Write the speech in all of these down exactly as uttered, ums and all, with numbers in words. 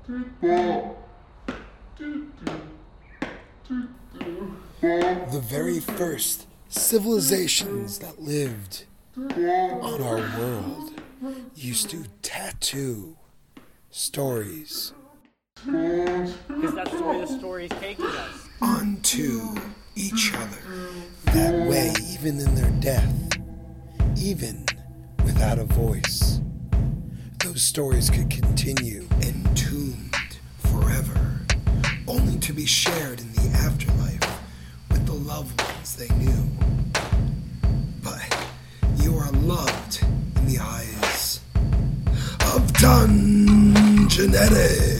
The very first civilizations that lived on our world used to tattoo stories Because that's the way the story's taking us. onto each other. That way, even in their death, even without a voice, those stories could continue entombed forever, only to be shared in the afterlife with the loved ones they knew. But you are loved in the eyes of Dungenetics.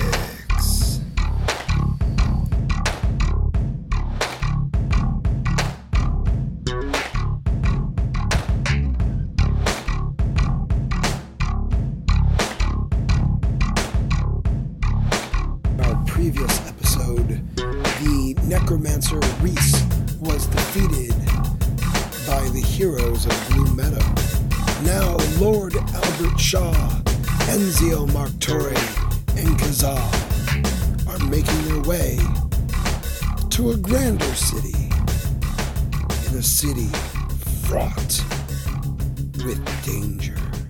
Previous episode, the necromancer Reese was defeated by the heroes of Gloom Meadow. Now Lord Albert Shaw, Enzio Marktore, and Kazaa are making their way to a grander city, in a city fraught with danger.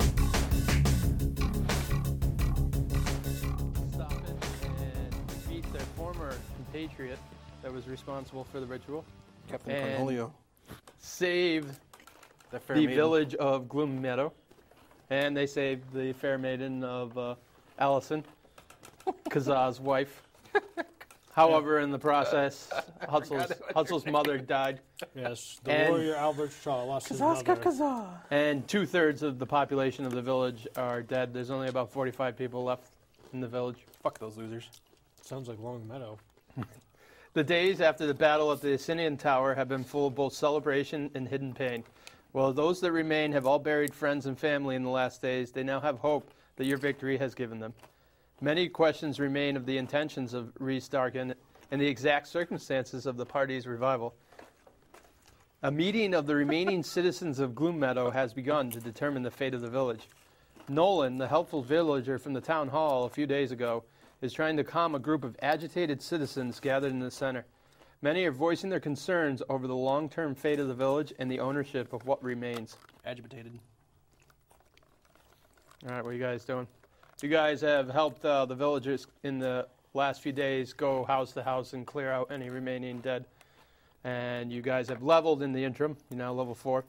Compatriot that was responsible for the ritual. Captain and Cornelio. Saved The, fair the maiden. village of Gloom Meadow. And they saved the fair maiden of uh, Allison, Kazaa's wife. However, in the process, Hutzel's, Hutzel's mother died. Yes, the And- warrior Albert Shaw lost his mother. And two-thirds of the population of the village are dead. There's only about forty-five people left in the village. Fuck those losers. Sounds like Long Meadow. The days after the battle at the Asinian Tower have been full of both celebration and hidden pain. While those that remain have all buried friends and family in the last days, they now have hope that your victory has given them. Many questions remain of the intentions of Rhys Darken and the exact circumstances of the party's revival. A meeting of the remaining citizens of Gloom Meadow has begun to determine the fate of the village. Nolan, the helpful villager from the town hall a few days ago, is trying to calm a group of agitated citizens gathered in the center. Many are voicing their concerns over the long-term fate of the village and the ownership of what remains. Agitated. All right, what are you guys doing? You guys have helped uh, the villagers in the last few days go house to house and clear out any remaining dead. And you guys have leveled in the interim. You're now level four.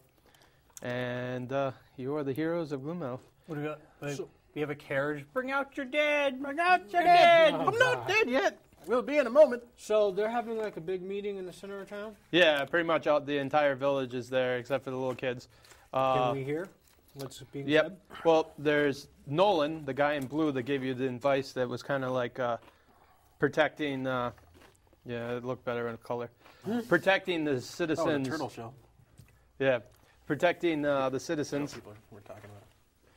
And uh, you are the heroes of Gloom Meadow. What do we got? Like, we have a carriage. Bring out your dead. Bring out your dead. Oh, I'm not God. dead yet. We'll be in a moment. So they're having like a big meeting in the center of town? Yeah, pretty much all, the entire village is there except for the little kids. Uh, Can we hear what's being Yep. said? Well, there's Nolan, the guy in blue that gave you the advice that was kind of like uh, protecting. Uh, yeah, it looked better in color. Protecting the Oh, the citizens. turtle shell. Yeah, protecting uh, the That's citizens, what people we're talking about.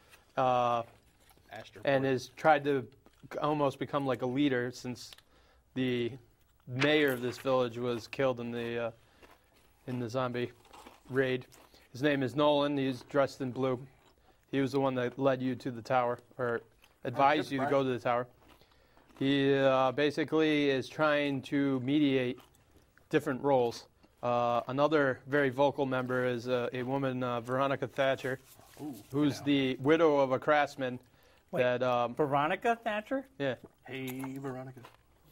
uh, Astro. and has tried to almost become like a leader since the mayor of this village was killed in the uh, in the zombie raid. His name is Nolan. He's dressed in blue. He was the one that led you to the tower, or advised good, you to Brian. go to the tower. He uh, basically is trying to mediate different roles. Uh, another very vocal member is uh, a woman, uh, Veronica Thatcher, Ooh, who's yeah. the widow of a craftsman. Wait. That um, Veronica Thatcher? yeah, Hey, Veronica.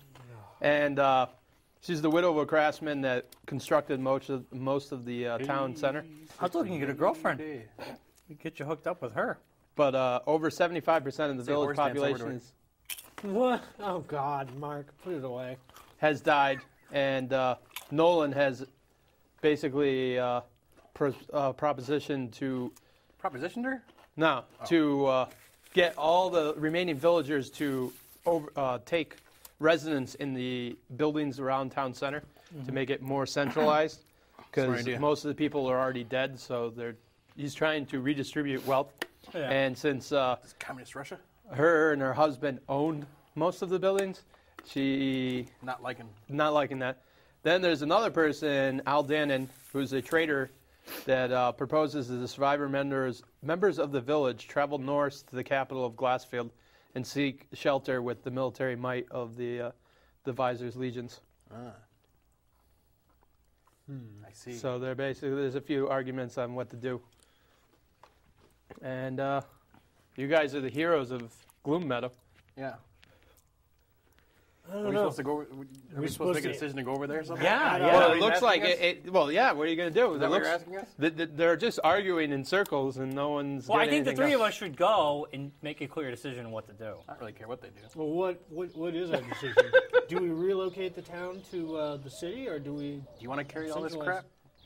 and uh, she's the widow of a craftsman that constructed most of most of the uh, town center. I was looking to get a girlfriend. Hey. We get you hooked up with her. But uh, over seventy-five percent of the Say village horse dance over population to her. is, What? Oh, God, Mark, put it away. has died, and uh, Nolan has basically uh, pro- uh, propositioned to Propositioned her? no to uh, get all the remaining villagers to over, uh, take residence in the buildings around town center to make it more centralized, Smart because idea. most of the people are already dead. So they're he's trying to redistribute wealth, Yeah. and since uh, Is it Communist Russia? her and her husband owned most of the buildings, she Not liking. not liking that. Then there's another person, Al Dannon, who's a trader that uh, proposes that the survivor members members of the village travel north to the capital of Glassfield and seek shelter with the military might of the uh, the Visor's legions. Ah. I see. So there basically there's a few arguments on what to do. And uh, you guys are the heroes of Gloom Meadow. yeah. I Are don't we know. supposed to go? Are we, supposed to make a decision to go over there or something? Yeah, know. yeah. Well, Are it you looks asking like us? it, it. Well, yeah. What are you going to do? Is that It what looks, you're asking us? th- th- they're just arguing in circles, and no one's. Well, I getting think the anything three done. of us should go and make a clear decision on what to do. I don't really care what they do. Well, what, what, what is our decision? Do we relocate the town to uh, the city, or do we Do you want to carry all this Centralized- crap?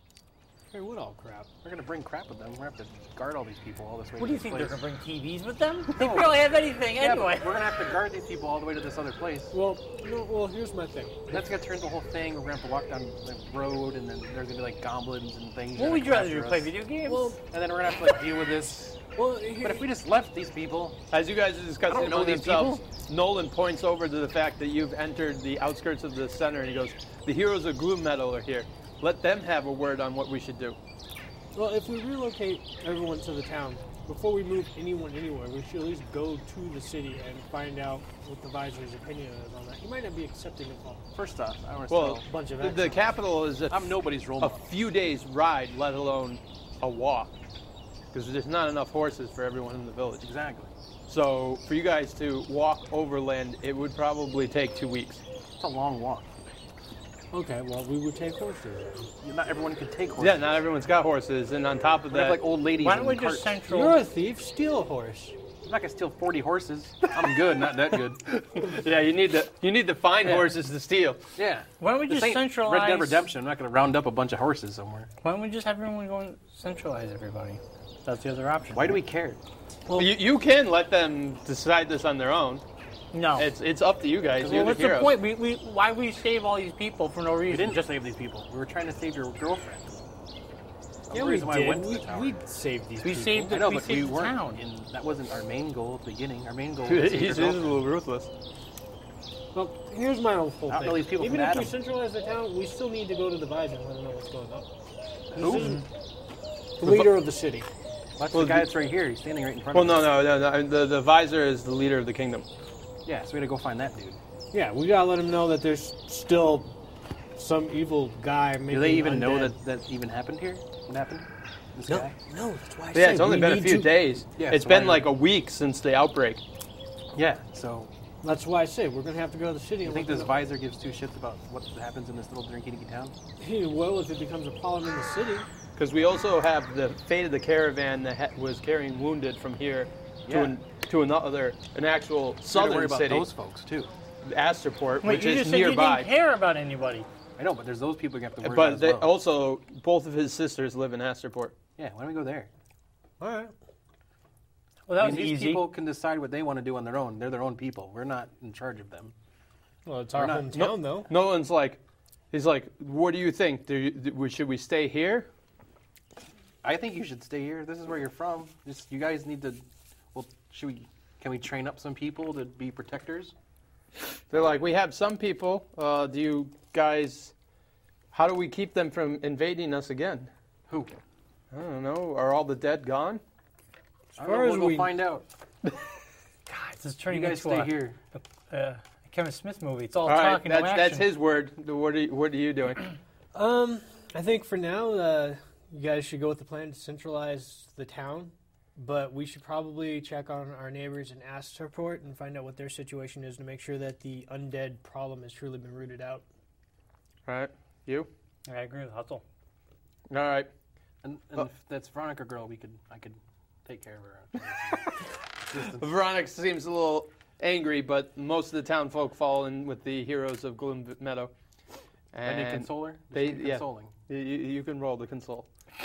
carry what all crap? We're gonna bring crap with them. We're gonna have to guard all these people all this way. What to do you this think? place. They're going to bring T Vs with them? They barely have anything Yeah, anyway. but we're gonna have to guard these people all the way to this other place. Well, no, well, here's my thing. That's gonna turn the whole thing. We're gonna have to walk down the road, and then there's gonna be like goblins and things. What that would you come rather do? after Play us. video games? Well, And then we're gonna have to like deal with this. well, here, But if we just left these people, As you guys are I discussing don't know among these themselves, Nolan points over to the fact that you've entered the outskirts of the center, and he goes, "The heroes of Gloom Meadow are here. Let them have a word on what we should do." well, if we relocate everyone to the town, before we move anyone anywhere, we should at least go to the city and find out what the Visor's opinion is on that. He might not be accepting of a first off, I want to Well, tell. bunch of the, the exiles. capital is a, I'm nobody's role a model. few days ride, let alone a walk, because there's not enough horses for everyone in the village. Exactly. So for you guys to walk overland, it would probably take two weeks. It's a long walk. Okay, well, we would take horses. Not everyone can take horses. Yeah, not everyone's got horses, and on top of We have that, like old ladies. Why don't in we carts. just central? You're a thief. Steal a horse. I'm not gonna steal forty horses. I'm good, not that good. yeah, you need to you need to find Yeah. horses to steal. Yeah. Why don't we This just ain't centralize? Red Dead Redemption. I'm not gonna round up a bunch of horses somewhere. Why don't we just have everyone go and centralize everybody? That's the other option. Why do we care? you, you can let them decide this on their own. No. It's it's up to you guys. well, You're what's the the heroes. point? We, we, why we save all these people for no We reason? didn't just save these people. We were trying to save your girlfriend. Yeah, the we reason why I did. went to We, the tower. we saved these We people. saved I know, we but we saved the weren't. town. And that wasn't our main goal at the beginning. Our main goal was to save he's, your he's a girlfriend. little ruthless. Well, here's my own whole Not thing. all these people Even from if we Adam. centralize the town, we still need to go to the Visor and let them know what's going on. Who? This is the leader of the city. That's Well, the guy the- that's right here. He's standing right in front Well, of us. no, no, no, no. The the visor is the leader of the kingdom. Yeah, so we gotta go find that dude. Yeah, we gotta let them know that there's still some evil guy making Do they even know undead. that that even happened here? What happened? This No, guy? no, that's why I Yeah, said it's only we been a need few to- days. Yeah, It's so been why- like a week since the outbreak. Yeah. So That's why I say we're gonna have to go to the city. you and think let this them know. visor gives two shits about what happens in this little drinky-dinky town? He will if it becomes a problem in the city. Because we also have the fate of the caravan that ha- was carrying wounded from here to Yeah. an, to another, an actual We gotta southern worry about city, those folks too. Asterport, Wait, which you is just said you nearby. didn't care about anybody. I know, but there's those people you have to worry about But as they, well. also, both of his sisters live in Asterport. Yeah, why don't we go there? All right. Well, that I was mean, these easy. people can decide what they want to do on their own. They're their own people. We're not in charge of them. Well, it's our not- hometown, though. Nolan's like, he's like, what do you think? Do you, do, should we stay here? I think you should stay here. This is where you're from. Just you guys need to. Well, should we? Can we train up some people to be protectors? They're like, we have some people. Uh, do you guys, how do we keep them from invading us again? Who? I don't know. Are all the dead gone? As far far as as we'll we- go find out. God, this is You turning guys into stay a, here. a Kevin Smith movie. It's all, All right, talking, no that's, action. that's his word. What are you, what are you doing? Um, I think for now, uh, you guys should go with the plan to centralize the town, but we should probably check on our neighbors in Asterport and find out what their situation is to make sure that the undead problem has truly been rooted out. All right, you? I agree with Hustle. All right. And, and Oh. if that's Veronica girl, we could. I could take care of her. Veronica seems a little angry, but most of the town folk fall in with the heroes of Gloom Meadow. I need And consoler. Just they- need yeah. consoling. you, you can roll the console. Do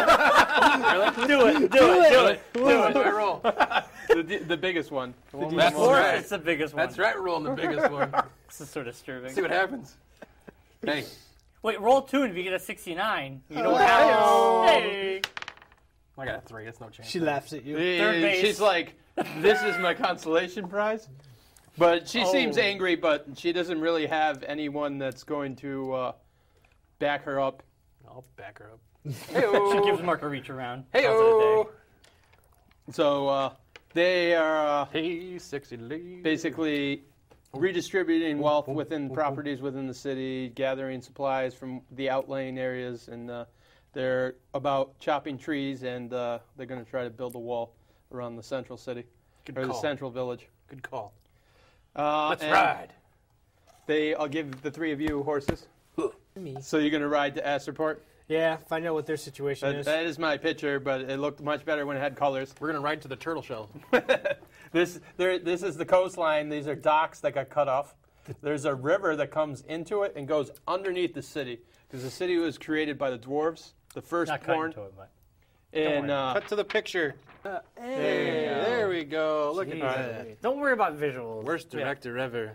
it, do it, do it, do it. do I roll? the, the biggest one. The one with That's the most- Or right. it's the biggest one. That's right. We're rolling the biggest one. This is sort of disturbing. See what happens. Hey, Wait, roll two, and if you get a sixty-nine, you know what happens. Hey. I got a three. That's no chance. She laughs at you. Third Yeah, base. she's like, this is my consolation prize. But she seems Oh. angry, but she doesn't really have anyone that's going to uh, back her up. I'll back her up. She gives Mark a reach around. Hey, Calls it a day. So uh, They are uh, Hey, sexy lady. basically redistributing wealth within properties within the city, gathering supplies from the outlying areas, and uh, they're about chopping trees, and uh, they're going to try to build a wall around the central city, Good or call. the central village. Good call. Uh, Let's and ride. They, I'll give the three of you horses. Me. So you're going to ride to Astorport? Yeah, find out what their situation That, is. that is my picture, but it looked much better when it had colors. We're gonna ride to the turtle shell. This, there, this is the coastline. These are docks that got cut off. There's a river that comes into it and goes underneath the city, because the city was created by the dwarves, the first Not cut born. into it, but And uh, Cut to the picture. there Hey, you go. there we go. Look at Jeez. that. Don't worry about visuals. Worst director ever.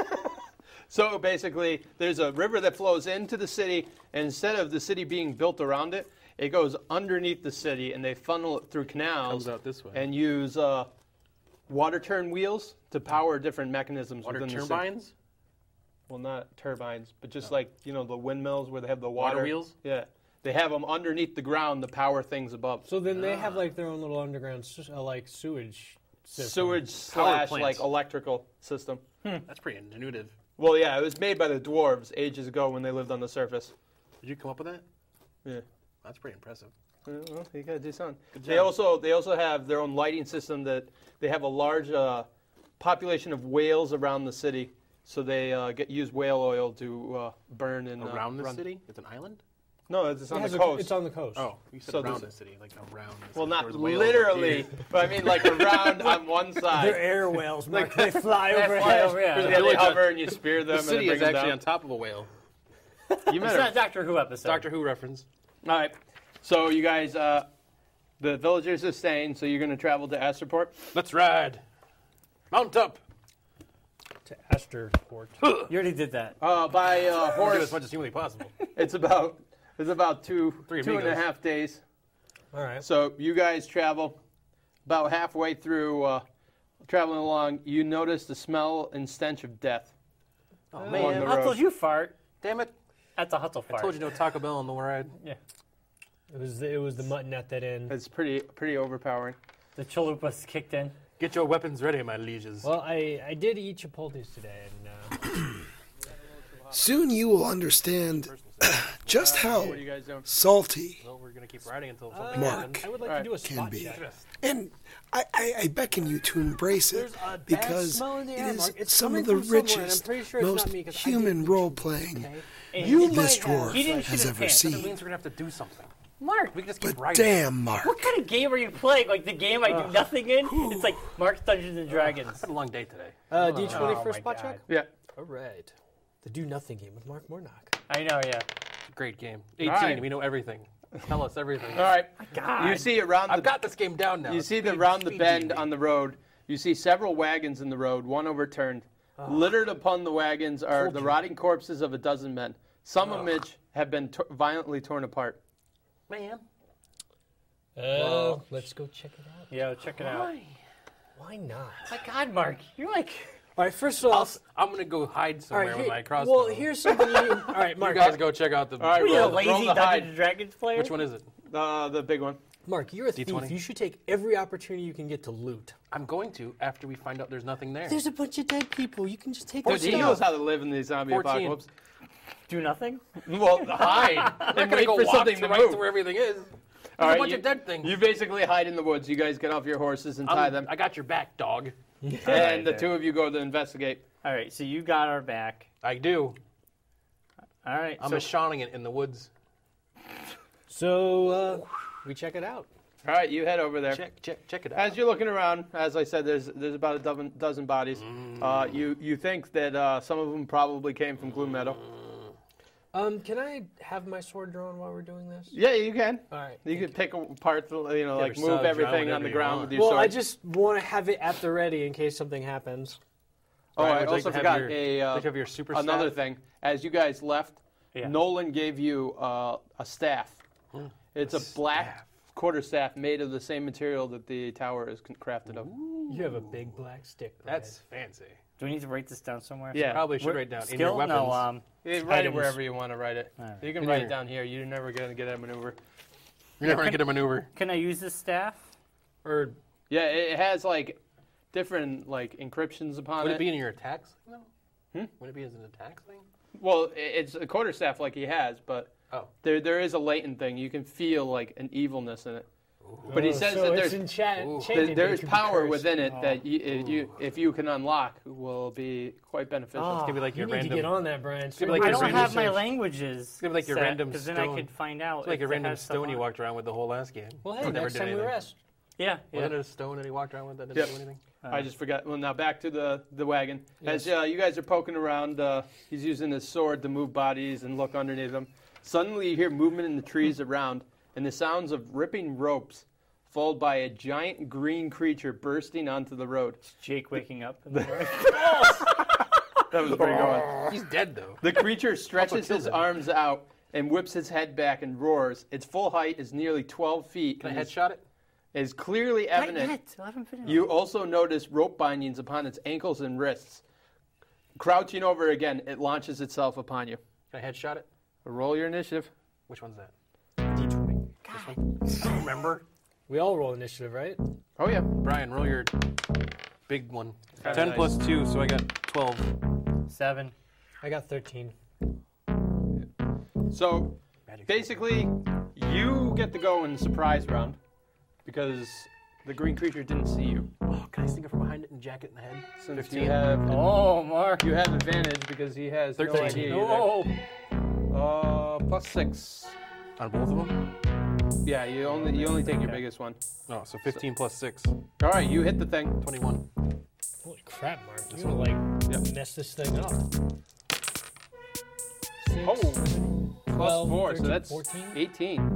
So basically, there's a river that flows into the city, and instead of the city being built around it, it goes underneath the city, and they funnel it through canals Comes out this way. and use uh, water turn wheels to power different mechanisms Water within turbines. the city. Well, not turbines, but just like, you know, the windmills where they have the water. Water wheels? Yeah. They have them underneath the ground to power things above. So then they have like their own little underground, s- uh, like sewage system. Sewage Power slash plants. like electrical system. That's pretty ingenuitive. Well, yeah, it was made by the dwarves ages ago when they lived on the surface. Did you come up with that? Yeah. That's pretty impressive. Uh, Well, you gotta do something. Good They job. also they also have their own lighting system that they have a large uh, population of whales around the city, so they uh, get use whale oil to uh, burn and uh, Around the run. city? It's an island? No, it's, it's It on has the a- coast. It's on the coast. Oh, you said So around there's- the city, like around the city. well, not There was whales literally, up here. but I mean like around on one They're side. air whales, Mark. They fly They overhead. fly over, yeah. Yeah, they hover and you spear them. The city and is they bring actually them on top of a whale. down. You It's met not a her. Doctor Who episode. Doctor Who reference. All right. So you guys, uh, the villagers are staying. So you're going to travel to Astorport. Let's ride. Mount up. To Astorport. You already did that. Uh, by uh, We'll do horse, as much as humanly possible. it's about it's about two Three two and a amigos. half days. All right. So you guys travel about halfway through, uh, traveling along. You notice the smell and stench of death. Oh, Along man. the Hutzels, road. you fart. Damn it. That's a Hutzel I fart. told you no Taco Bell on the ride. Yeah. It was the, it was the mutton at that inn. It's pretty pretty overpowering. The chalupas kicked in. Get your weapons ready, my lieges. Well, I, I did eat Chipotle's today, and uh, Soon you will understand just how What are you guys doing? salty. Well, we're going to keep riding until something Mark. happens. I would like All to do a right. Can spot be. check. And I, I, I beckon you to embrace it There's a bad because smell in the air, it is Mark. It's some coming of the from somewhere, and I'm richest, pretty sure it's most not me 'cause I human didn't role shoot, playing okay? And you, you this might have- dwarf, He didn't shoot has his ever pants. That seen. means we're going to have to do something. Mark, We can just keep But riding. damn, Mark. what kind of game are you playing? Like the game I do nothing in? It's like Mark's Dungeons and Dragons. I had a long day today. Uh, D twenty Oh for my spot God. check? Yeah. All right. The Do Nothing game with Mark Mornock. I know, yeah. Great game. eighteen, right. we know everything. Tell us everything. All right. God. You see around the I've got this game down now. You It's see the speed- round the speed bend G B. on the road. You see several wagons in the road, one overturned. Littered upon the wagons are the rotting corpses of a dozen men. Some of which have been to- violently torn apart. Man. Uh, let's go check it out. Yeah, check it out. Why not? My God, Mark, you're like. All right, first I'll, off, s- I'm going to go hide all somewhere right, with here- my crossbow. well, here's something you. All right, You Mark. guys go check out the. All right, What are you, a roll- roll lazy the Dungeons hide. and Dragons player? Which one is it? Uh, the big one. Mark, you're a D thief. twenty? You should take every opportunity you can get to loot. I'm going to after we find out there's nothing there. There's a bunch of dead people. You can just take Dude, their he knows stuff. how to live in the zombie fourteen. apocalypse. Do nothing? Well, hide I'm and not going to wait go for walk something to right move. to where everything is. There's All a right, bunch you, of dead things. you basically hide in the woods. You guys get off your horses and tie I'm- them, I got your back, dog. and the there. two of you go to investigate. All right, so you got our back. I do. All right, I'm so a shawning it in the woods. So uh, we check it out. All right, you head over there. Check, check, check it out. As you're looking around, as I said, there's there's about a dozen, dozen bodies. Uh, you you think that uh, some of them probably came from Gloom Meadow. Um, can I have my sword drawn while we're doing this? Yeah, you can. All right. You could pick apart, the, you know, Yeah, like but move subs, everything draw on the whatever you ground want. with your Well, sword. I just want to have it at the ready in case something happens. oh, Brian, I would you also like to have forgot your- a would you uh, like to have your super another staff? thing. As you guys left, Yeah. Nolan gave you uh, a staff. It's a, black staff. quarter staff made of the same material that the tower is con- crafted of. You have a big black stick. Brian. That's fancy. do we need to write this down somewhere? Yeah. Probably should Where- write down in skill? your weapons. No, um, Yeah, write it Items. wherever you want to write it. right. You can In write your- it down here. You're never going to get a maneuver. You're never gonna get a maneuver. can I use this staff? Or Yeah, it has like different like encryptions upon Would it. it be in your attacks thing, though? Hmm? Would it be as an attack thing? Well, i- it's a quarterstaff like he has, but Oh. there there is a latent thing. You can feel like an evilness in it. But he Oh, says so that it's there's enchant- Ooh. enchanted, there- but there it is can be power cursed. within it Oh. that you, if you if you can unlock will be quite beneficial. Oh, It's gonna be like you your need random. to get on that, Brian. gonna be like I your don't random have my search. languages. It's gonna be like your random because then I stone. could find out. It's like if a it random has stuff stone you on it. walked around with the whole last game. Well, hey, Never next did time we anything. rest. Yeah, yeah. Wasn't it a stone that he walked around with that didn't Yep. do anything? I just forgot. Well, now back to the, the wagon. As Yes. uh, you guys are poking around, uh, he's using his sword to move bodies and look underneath them. Suddenly, you hear movement in the trees around, and the sounds of ripping ropes, followed by a giant green creature bursting onto the road. Jake waking up. In the morning. That was pretty good. He's dead though. The creature stretches killed his him. arms out and whips his head back and roars. Its full height is nearly twelve feet. Can I and is- headshot it? is clearly Not evident. yet. Let him finish. You also notice rope bindings upon its ankles and wrists. Crouching over again, it launches itself upon you. Can I headshot it? Roll your initiative. Which one's that? D twenty. I don't remember. We all roll initiative, right? Oh yeah. Brian, roll your big one. Okay, Ten nice. plus two, so I got twelve. Seven. I got thirteen. So Magic. basically, you get to go in the surprise round because the green creature didn't see you. Oh, can I sneak it from behind it and jack it in the head? Since Fifteen. you have Oh, Mark. you have advantage because he has no Thirteen. idea. Oh, Uh, plus six. On both of them? Yeah, you only you only take your Okay. biggest one. Oh, so fifteen plus six. All right, you hit the thing. Twenty-one. holy crap, Mark! You're gonna like Yep. mess this thing up. Six, Oh, plus twelve, four, thirteen, so that's fourteen. eighteen.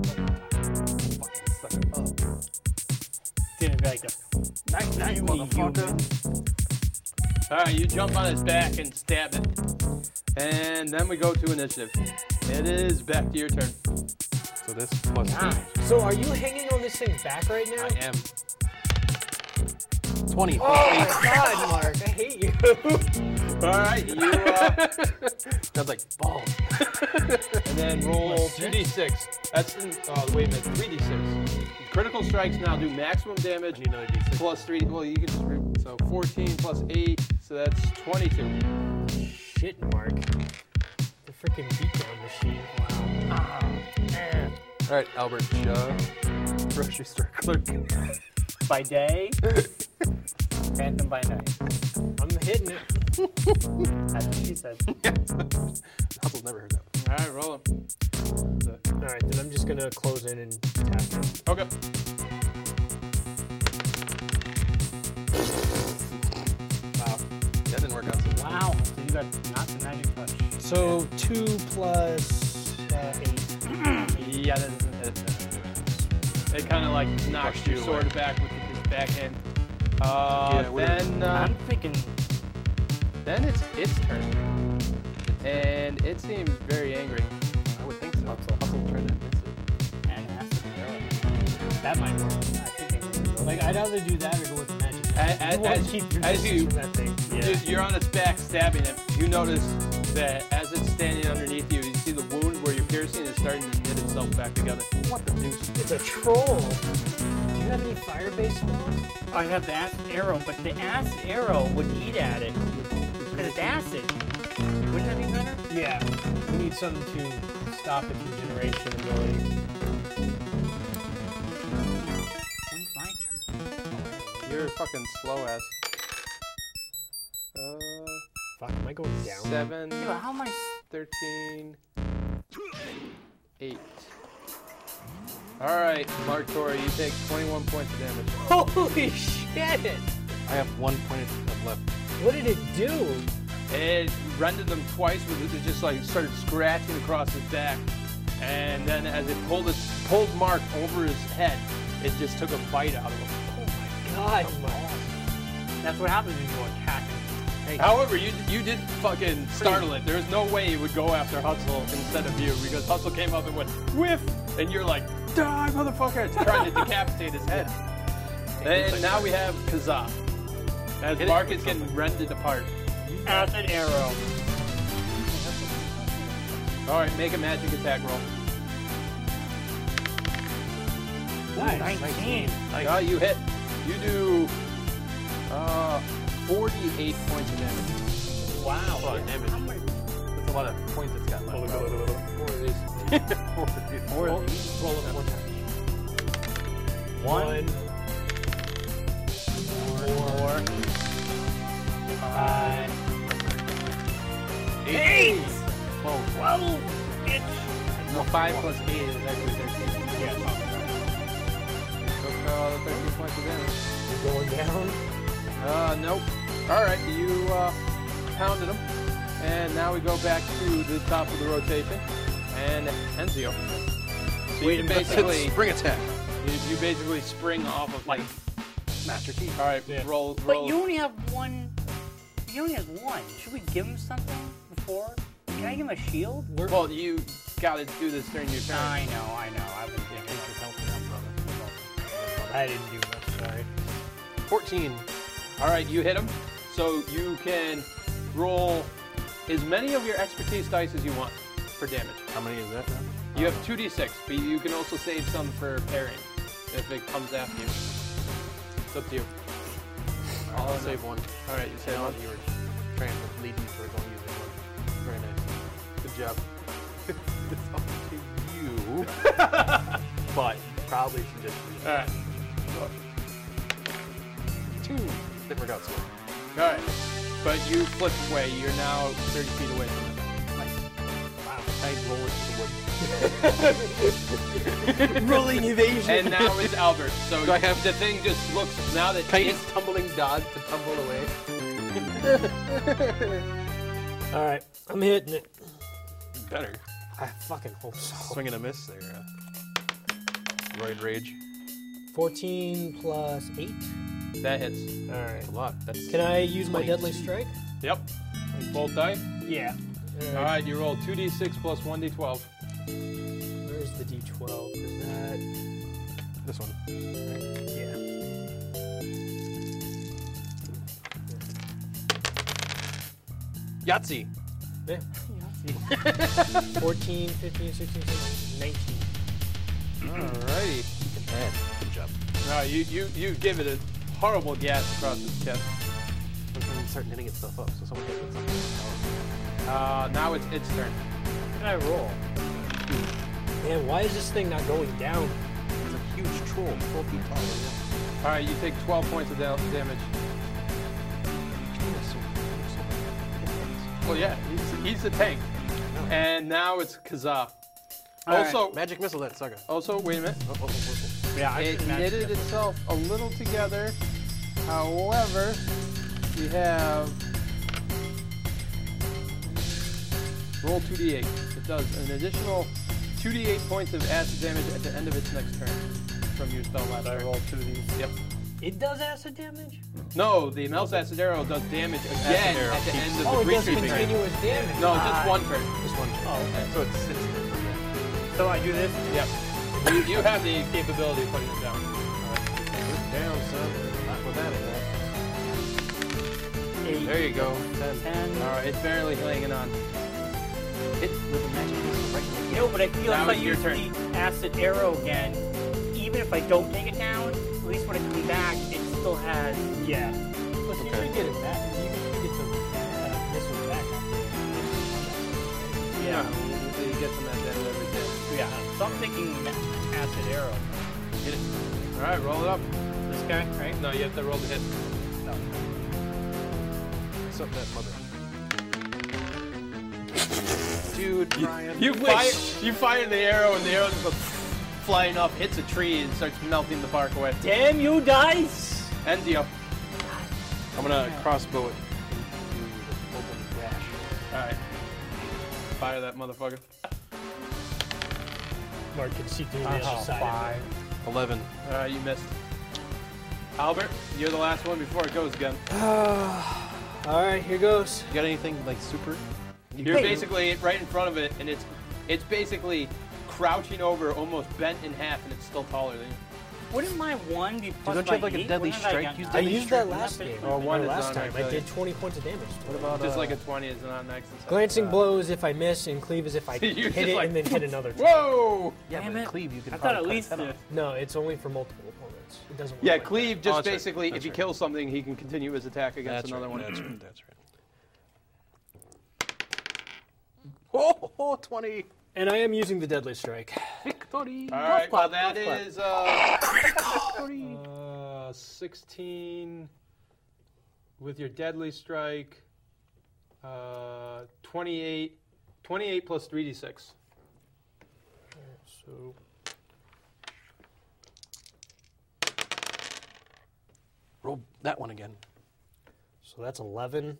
Didn't be like a Nice, nice, motherfucker. All right, you jump on his back and stab it, and then we go to initiative. It is back to your turn. So this plus two. So are you hanging on this thing's back right now? I am. Twenty. Oh my God, Mark! I hate you. All right, you uh, Sounds like balls. and then roll two d six. That's in, oh wait a minute, three d six. Critical strikes now do maximum I damage need another D six. plus three. Well, you can just re- so fourteen plus eight, so that's twenty-two. Shit, Mark. The freaking beatdown machine. Wow. All right, Albert. Uh, grocery store clerk. by day, phantom by night. I'm hitting it. That's what she said. Hustle's never heard that. All right, roll him. All right, then I'm just gonna close in and tap it. Okay. Wow. That didn't work out so well. Wow. So you got not the magic touch. So two plus uh, eight. Yeah, that doesn't hit. It kind of like knocks Pushed your you sword away. back with his backhand. Uh, Yeah, we're- then, uh, I'm thinking then it's its turn, and it seems very angry. I would think so. Hustle, hustle, try to miss it. and acid arrow. That might work. I think I can go. Like I'd either do that or go with the magic. As, You wanna as, keep your as distance you, from that thing. Yeah. you- you're on its back stabbing it, you notice that as it's standing underneath you, you see the wound where you're piercing is starting to knit itself back together. What the deuce? It's a troll. Do you have any fire-based spells? I have the acid arrow, but the acid arrow would eat at it because it's acid. Wouldn't that be better? Yeah. We need something to stop its regeneration ability. When's my turn? You're fucking slow ass. Uh, Fuck, am I going down? seven, Yeah, but how am I? s- thirteen, eight. All right, Mark Torrey, you take twenty-one points of damage. Holy shit! I have one point of left. What did it do? It rendered them twice with it, it just like started scratching across his back. And then as it pulled his, pulled Mark over his head, it just took a bite out of him. Oh my god, Mark. That's what happens when you attack. Hey, However, you you did fucking startle it. There's no way it would go after Hustle instead of you because Hustle came up and went whiff, and you're like, die, motherfucker! It's trying to decapitate his head. And now we have Kazaa. As Hit it Mark with is getting rented apart. acid arrow. All right, make a magic attack roll. Nice. nineteen. Oh, you hit. You do uh, forty-eight points of damage. Wow. That's a lot of damage. How many- That's a lot of points it's got left. Four of these. Four Roll, of these? roll it four times. One. Four. Five. Eight! Whoa. Twelve! Bitch! No, five plus eight is actually thirteen. Yeah, it's not Took uh, thirteen points of damage. You're going down. Uh, nope. All right, you uh, pounded him, and now we go back to the top of the rotation, and Enzio. So Wait you a minute. basically Spring attack. you, you basically spring off of like. Master Key. All right, Yeah. roll But roll. you only have one. You only have one. Should we give him something before? Can I give him a shield? We're, Well, you got to do this during your turn. I know, I know. I've been thinking. I didn't do much. Sorry. fourteen. All right, you hit him, so you can roll as many of your expertise dice as you want for damage. How many is that now? You have two d six, but you can also save some for parrying if it comes after you. It's up to you. I'll save one. All right, you save Now one. you were trying to lead me towards only using one. Very nice. Good job. It's up to you. But probably should just use All right. two. Didn't work out so well. All right. But you flip away. You're now thirty feet away from it. I roll it to the wood. Rolling evasion. And now it's Albert. So Do I have- the thing just looks now that Can I it's use tumbling dodge to tumble away? All right, I'm hitting it. Better. I fucking hope so. Swing and a miss there. Uh, Roid Rage. fourteen plus eight. that hits. All right. That's a lot. That's Can I use my twenty-two. deadly strike? Yep. Both die. Yeah. All right, you roll two d six plus one d twelve. Where's the d twelve? Is that? this one. Yeah. Yahtzee. Yeah. fourteen, fifteen, sixteen, seventeen, nineteen. Alrighty. Man, good job. No, you, you, you give it a horrible gas across its chest. I'm trying to start knitting itself up, so someone hit something. Uh, now it's its turn. What did I roll? Man, why is this thing not going down? It's a huge troll, twelve feet tall. All right, you take twelve points of da- damage. Well, yeah, he's, he's a tank. And now it's Kazaa. All Also, Magic missile that sucker. also, wait a minute. Oh, oh, oh, oh, Yeah, I It should match knitted itself a little together. However, we have roll two d eight. It does an additional two d eight points of acid damage at the end of its next turn from your spell last turn. I roll two of these. Yep. It does acid damage? No, the Mel's Acid Arrow does damage again Arrow at the keeps- end of Oh, the it breach does sweeping. continuous damage. No, just one turn. Just one. Oh, okay. So it sits there for you. So I do this. Yep. You, you have the capability of putting it down. Down, son. Not with that in Eight, There you go. Ten. ten. All right, it's barely hanging on. Hit with a magic missile right in the No, but I feel Now if I it's your use turn. the acid arrow again, even if I don't take it down, at least when it comes back, it still has. Yeah. But you Okay. should get it back. You should get the uh, missile back. Yeah. You get some of that damage every day. Yeah. So I'm thinking acid arrow. Hit it. All right, roll it up. This guy, right? No, you have to roll the hit. No. Suck that mother. Dude, Brian. You fire, you fire the arrow, and the arrow just goes flying up, hits a tree, and starts melting the bark away. Damn you dice! Enzio. I'm gonna crossbow it into the open gash. All right. Fire that motherfucker. Mark can see through the Oh, other side. five. Eleven. All right, you missed. Albert, you're the last one before it goes again. All right, here goes. You got anything like super? You're Hey. basically right in front of it, and it's it's basically crouching over, almost bent in half, and it's still taller than you. Wouldn't my one be plus don't you have, my like, a eight? deadly What did I strike? get Use now? I deadly used strike that in last that game. bit? Oh, one Or is last on time. right, I did yeah. twenty points of damage. to What it. about Just uh, like a twenty is not next. and stuff. Glancing Uh, blows if I miss, and cleave as if I You're hit just it like, and then hit another. Whoa! Yeah, Damn but it. cleave you can I thought probably at cut least its head the, off. No, it's only for multiple opponents. points. It doesn't work Yeah, like cleave Oh, just that's right. basically, That's if he right. kills something, he can continue his attack against That's another right. one. That's right. That's right. Oh, oh, twenty. that. And I am using the Deadly Strike. Victory. All right, well, clap, that golf clap. is uh, Victory. uh, sixteen with your deadly strike. Uh, twenty-eight, twenty-eight plus three d six. So Roll that one again. so that's eleven.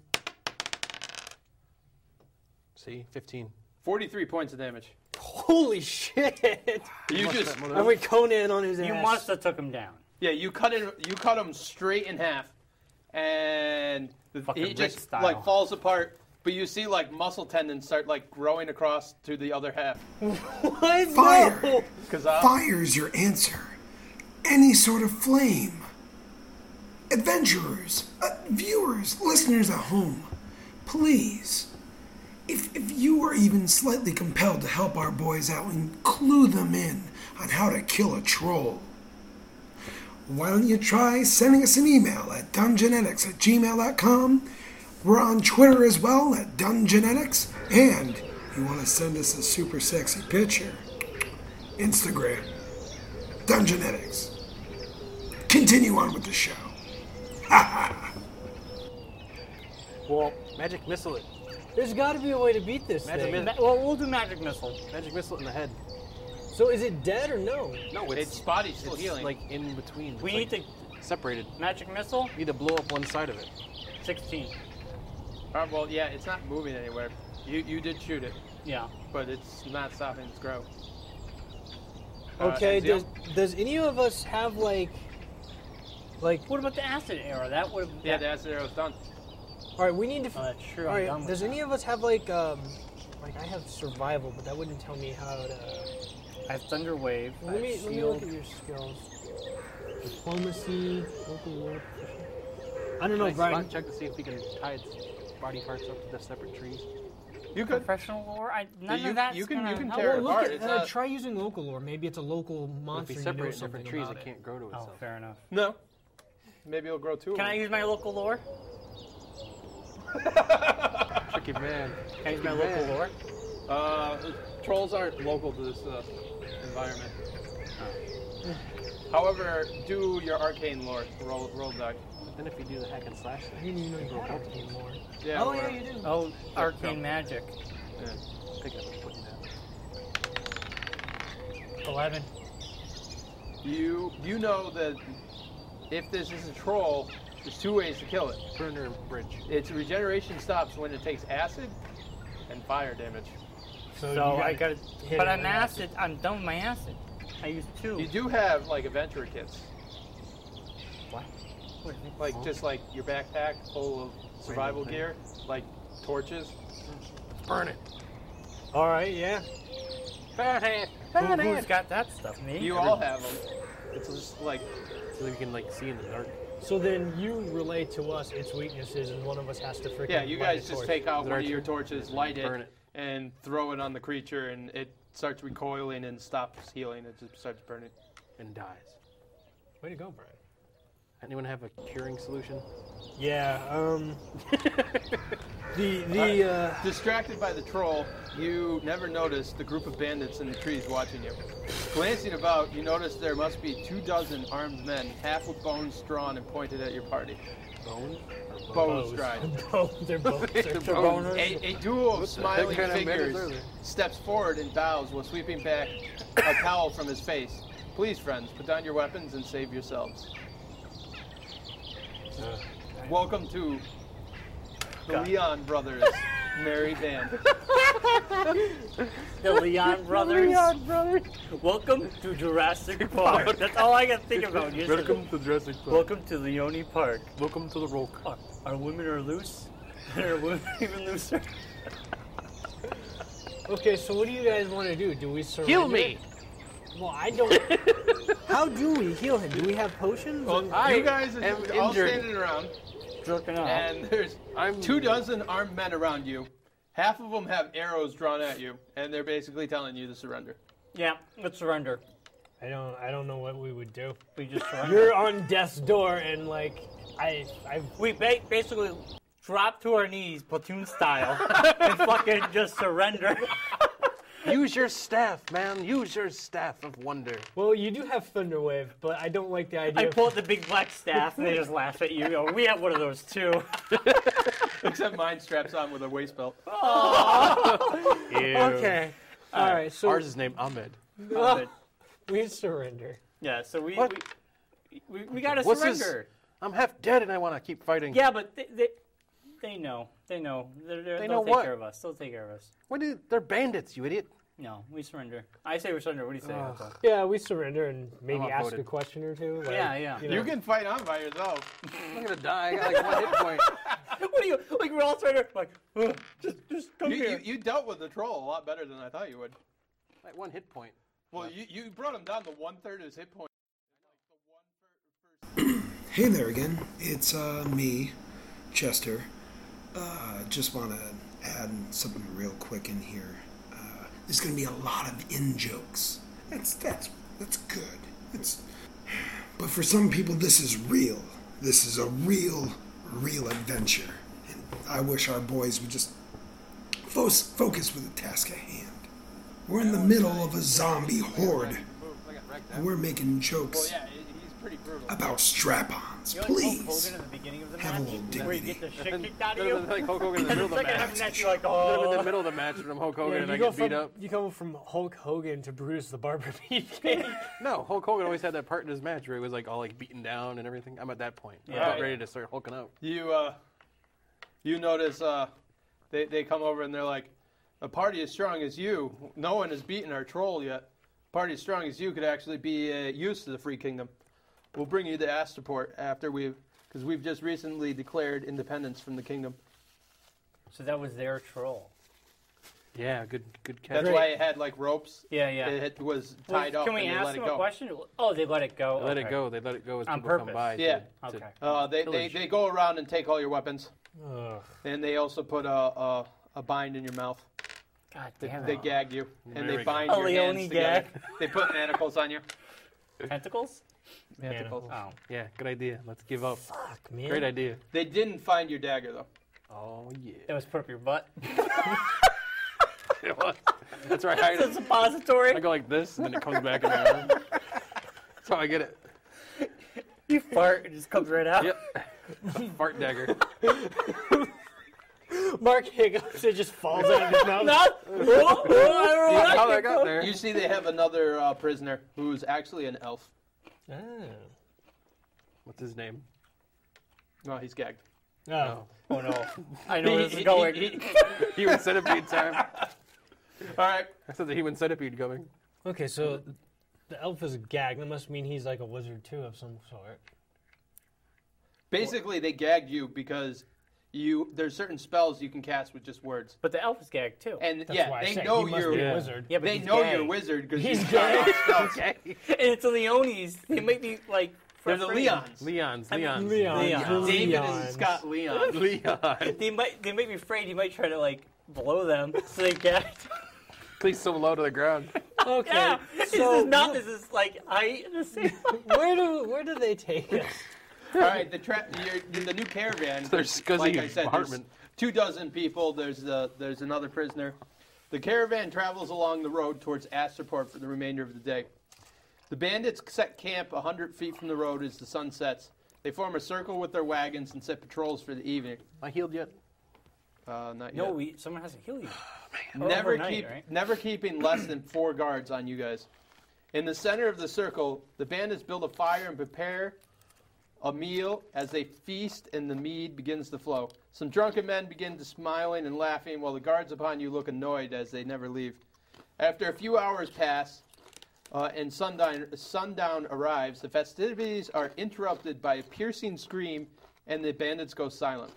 See, fifteen. forty-three points of damage. Holy shit! You Must just, that mother- I went Conan on his You ass. must have took him down. yeah, you cut it, you cut him straight in half, and the, Fucking he Rick just style. like falls apart. But you see like muscle tendons start like growing across to the other half. What? Fire. No. Cause uh, Fire's your answer. Any sort of flame. Adventurers, uh, viewers, listeners at home, please, if, if you are even slightly compelled to help our boys out and clue them in on how to kill a troll, why don't you try sending us an email at dungenetics at gmail dot com. We're on Twitter as well at dungenetics, and you want to send us a super sexy picture, Instagram, dungenetics. Continue on with the show. Well, magic missile it. There's got to be a way to beat this Magic thing. missile. Ma- well, we'll do magic missile. Magic missile in the head. So is it dead or no? No, it's it's, body's still it's healing. like in between. We It's need like separated. to magic missile. You need to blow up one side of it. Sixteen. Uh, well, yeah, it's not moving anywhere. You you did shoot it, Yeah. but it's not stopping its growth. Uh, Okay, Enziel? does, does any of us have like, like, What about the acid arrow? That would. Yeah, the acid arrow's done. all right, we need to, Oh, that's true. all I'm right, done with does that. any of us have like, um, like I have survival, but that wouldn't tell me how to, I have thunder wave. I let have me, let me shield. look at your skills. Diplomacy, local war, I don't know, Can I Brian. spot check to see if we can tie its body parts up to the separate trees? You could. Professional lore. I none you- of that's you can- gonna you can help. tear Well, it look apart. at, It's uh, not- try using local lore. Maybe it's a local If monster. we and you know separate in something different trees, about it it. can't grow to Oh, itself. fair enough. No. Maybe it'll grow two of Can I them. use my local lore? Tricky man. Can I use my Tricky local man. lore? Uh, trolls aren't local to this uh, environment. However, do your arcane lore. Roll, roll die. Then if you do the hack and slash I thing, didn't even know you grow had multiple. it anymore. Yeah. Oh, or- yeah, you do. Oh, arcane magic. yeah. Pick up and put it down. Eleven. You you know that if this is a troll, there's two ways to kill it. Burner bridge. Its regeneration stops when it takes acid and fire damage. So, you I gotta got hit But it I'm with acid. I'm done with my acid. I used two. You do have like adventurer kits, What? What is it? like just like your backpack full of survival thing. gear, like torches. Burn it. All right, yeah. Burn it. Who, Burn who's it. got that stuff? Me? You all have them. It's just like So that we can like see in the dark. So then you relay to us its weaknesses, and one of us has to freaking. yeah, you light guys a just torch. take out Is it one our of your turn? torches, light it, Burn it. and throw it on the creature, and it starts recoiling and stops healing. It just starts burning. And dies. Way to go, Brian. Anyone have a curing solution? Yeah. Um. the the uh, Distracted by the troll, you never notice the group of bandits in the trees watching you. Glancing about, you notice there must be two dozen armed men, half with bones drawn and pointed at your party. Bones? Or Bows dried. bone, they're both. They're They're both. boners. A, a duo of What the smiling heck kind of manners are figures there? steps forward and bows while sweeping back a towel from his face. Please, friends, put down your weapons and save yourselves. Uh, Welcome to the God. Leon Brothers Merry Band. The Leon Brothers. Leon Brothers. Welcome to Jurassic Park. That's all I can think about. You said, Welcome to Jurassic Park. Welcome to Leone Park. Welcome to the rock. Our, our women are loose. Are women even looser? Okay, so what do you guys want to do? Do we surrender? Heal me! Well, I don't. How do we heal him? Do we have potions? Well, I you guys are am all injured. standing around, Jerking off. and there's I'm two dozen armed men around you. Half of them have arrows drawn at you, and they're basically telling you to surrender. Yeah, let's surrender. I don't. I don't know what we would do. We just surrender. You're on death's door, and like I, I. We ba- basically drop to our knees, platoon style, and fucking just surrender. Use your staff, man. Use your staff of wonder. Well, you do have Thunderwave, but I don't like the idea. I of- pull out the big black staff, and they just laugh at you. Go, we have one of those too. Except mine straps on with a waist belt. Okay. All right. So Ours is named Ahmed. But, we surrender. yeah, so we What? we, we, we gotta What's surrender. this? I'm half dead and I want to keep fighting. Yeah, but they, they they know. They know. They're, they're, They they'll know take what? care of us. They'll take care of us. What do they're bandits, you idiot. No, we surrender. I say we surrender. What do you say? Ugh. Otto? Yeah, we surrender and maybe I'm ask outvoted. a question or two. like, Yeah, yeah. You, know. You can fight on by yourself. I'm gonna die. I got like one hit point. What do you like? We're all surrender. Like, "Ugh, just just come You, here. you, you dealt with the troll a lot better than I thought you would. Like one hit point. Well, you, you brought him down to one third of his hit point. Hey there again. It's uh, me, Chester. Uh, just want to add something real quick in here. Uh, there's going to be a lot of in jokes. That's that's that's good. It's, but for some people, this is real. This is a real, real adventure. And I wish our boys would just fo- focus with the task at hand. We're in the middle of a zombie horde, and we're making Well, jokes yeah, he- he's pretty brutal. about strap-ons. You know, like Hulk Please. Hogan at the beginning of the Have a match, little where you dignity. get the shit And kicked out of then- you. then like Hulk Hogan in the And middle the of the second half of match. the match, you're like, Then I'm in the oh. middle of the match and I'm Hulk Hogan Yeah, and you I go get beat from up. you go from Hulk Hogan to Brutus the Barber Beefcake. No, Hulk Hogan always had that part in his match where he was like all like beaten down and everything. I'm at that point. I'm Yeah. about ready to start hulking out. You uh, you notice uh, they they come over and they're like, a party as strong as you. No one has beaten our troll yet. A party as strong as you could actually be uh, used to the Free Kingdom. We'll bring you the Astroport after we've, because we've just recently declared independence from the kingdom. So that was their troll. Yeah, good good catch. That's Great. why it had like ropes. Yeah, yeah. It had- was Well, tied up Can we and they ask let it them go. a question? Oh, they let it go. They let Okay. it go. They let it go as On people come purpose. by. Yeah. To, to, Okay. Uh, they, they Pillage. they go around and take all your weapons, Ugh. and they also put a a, a bind in your mouth. God They, damn they it. gag you and There they we go. bind A your Leone hands together. gag. They put manacles on you. Tentacles? Manacles. Oh. yeah, good idea. Let's give up. Fuck, man. Great idea. They didn't find your dagger though. Oh That yeah. was put up your butt. It was. That's where I hide It's a it. suppository. I go like this and then it comes back in my arm. That's how I get it. You fart, it just comes right out. Yep. Fart dagger. Mark hiccups. It just falls out of his mouth. Not. Oh, oh, I don't know How how I got there. You see, they have another uh, prisoner who's actually an elf. Ah. What's his name? No, he's gagged. Oh. Oh no. I know where this He- is going. he- he- Human centipede time. all right. I said the human centipede coming. Okay, so the elf is gagged. That must mean he's like a wizard too of some sort. Basically, they gagged you because you there's certain spells you can cast with just words, But the elf is gagged too. and That's yeah, why I they say know he must you're be a Yeah. wizard. Yeah, but they he's know gay. you're a wizard because He's you got gay. spells. And it's the Leones. They might be like. They're the frustrating. Leons. Leon's. I mean, Leon's. Leon. Leon. David Leons. is Scott Leon. Leon. They might. They might be afraid. He might try to like blow them. So they gagged. Please so low to the ground. Okay, Yeah. This so is not. This is like I. This is, where do where do they take us? All right, the tra- your, the new caravan. Their scuzzy like I said, there's apartment. two dozen people. There's the there's another prisoner. The caravan travels along the road towards Astroport for the remainder of the day. The bandits set camp one hundred feet from the road as the sun sets. They form a circle with their wagons and set patrols for the evening. I healed yet? Uh, not no, yet. we. Someone has to heal you. never overnight, keep right? never keeping less than four guards on you guys. In the center of the circle, the bandits build a fire and prepare a meal as they feast and the mead begins to flow. Some drunken men begin to smiling and laughing while the guards upon you look annoyed as they never leave. After a few hours pass uh, and sundown, sundown arrives, the festivities are interrupted by a piercing scream and the bandits go silent.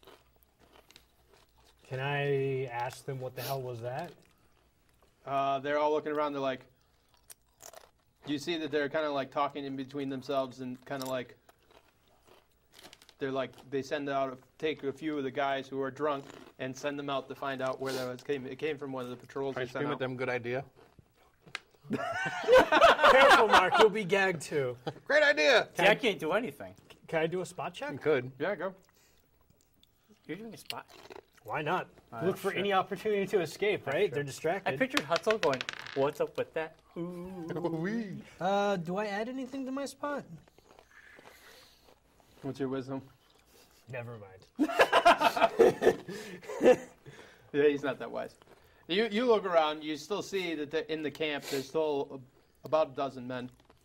Can I ask them what the hell was that? Uh, they're all looking around. They're like, you see that they're kind of like talking in between themselves and kind of like, they're like, they send out, take a few of the guys who are drunk and send them out to find out where that was came. It came from one of the patrols I they sent scream at out. them, good idea. Careful, Mark. You'll be gagged too. Great idea. See, I can't do anything. Can I do a spot check? You could. Yeah, go. You're doing a spot. Why not? Uh, Look for sure. any opportunity to escape, right? They're distracted. I pictured Hutzel going, what's up with that? Ooh. Uh, do I add anything to my spot? What's your wisdom? Never mind. Yeah, he's not that wise. You you look around, you still see that the, in the camp there's still a, about a dozen men.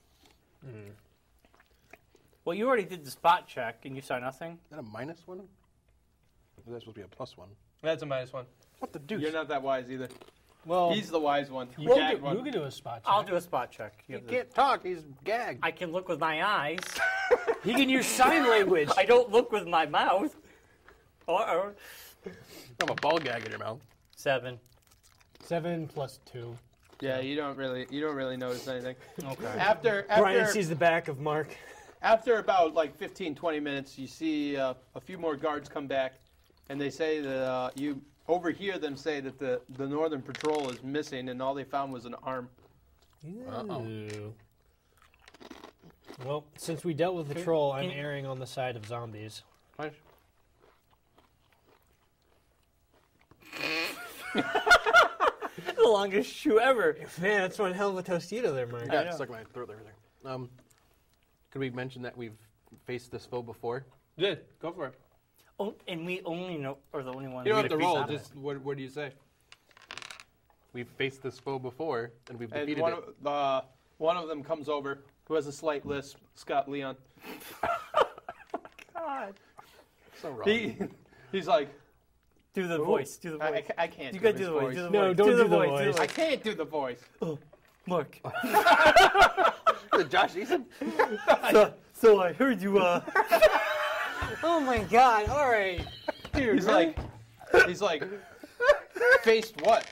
Well, you already did the spot check and you saw nothing. Is that a minus one? Or is that supposed to be a plus one? That's a minus one. What the deuce? You're not that wise either. Well, He's the wise one. you, The can gag do, one. you can do a spot check. I'll do a spot check. You He have the- can't talk. He's gagged. I can look with my eyes. He can use sign language. I don't look with my mouth. Or, or. I'm a ball gag in your mouth. Seven. Seven plus two. Yeah, you don't really you don't really notice anything. Okay. After after Brian sees the back of Mark. after about like fifteen, twenty minutes, you see uh, a few more guards come back, and they say that uh, you overhear them say that the, the northern patrol is missing, and all they found was an arm. Ooh. Well, since we dealt with the troll, I'm can- erring on the side of zombies. Nice. The longest shoe ever. Man, that's one hell of a tostito there, Mark. Yeah, stuck in my throat there. there. Um, could we mention that we've faced this foe before? Good, go for it. Oh, and we only know, or the only one. You don't who have to defeats roll. them. Just what what do you say? We've faced this foe before, and we've And defeated one it. of uh, one of them comes over who has a slight lisp. Scott Leon. God. So wrong. He he's like Do the voice. Do the I, I voice. ca- I can't. You do gotta his do the voice. Do the No, voice. don't do the do the voice. Do voice. the I voice. can't do the voice. Mark. Josh Eason? so, so I heard you. Uh, Oh my god, alright. Dude, He's like he's like faced what?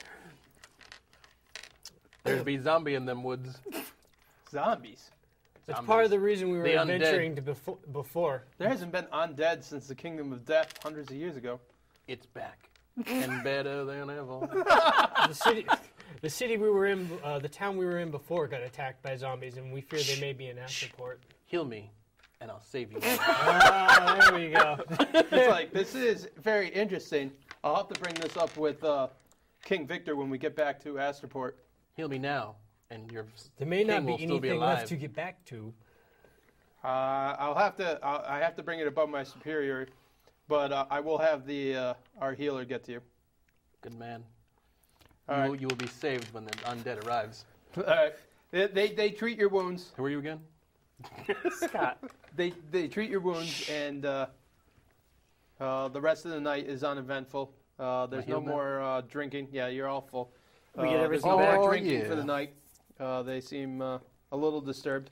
There's be zombie in them woods. Zombies. that's part of the reason we were The undead. adventuring to befo- before. There hasn't been undead since the Kingdom of Death hundreds of years ago. It's back. And better than ever. The city, the city we were in, uh, the town we were in before got attacked by zombies, and we fear they may be in Astroport. Heal me, and I'll save you. Ah, there we go. It's like, this is very interesting. I'll have to bring this up with uh, King Victor when we get back to Astroport. Heal me now, and your There may not king be will still be anything alive. left to get back to. Uh, I'll have to I'll, I have to bring it above my superior, but uh, I will have the uh, our healer get to you. Good man. All you, right. will, you will be saved when the undead arrives. All right. They, they they treat your wounds. Who are you again? Scott. They they treat your wounds, and uh, uh, the rest of the night is uneventful. Uh, there's no healed now? more uh, drinking. Yeah, you're all full. We get Uh, there's everything no back? more Oh, drinking yeah. for the night. Uh, they seem uh, a little disturbed.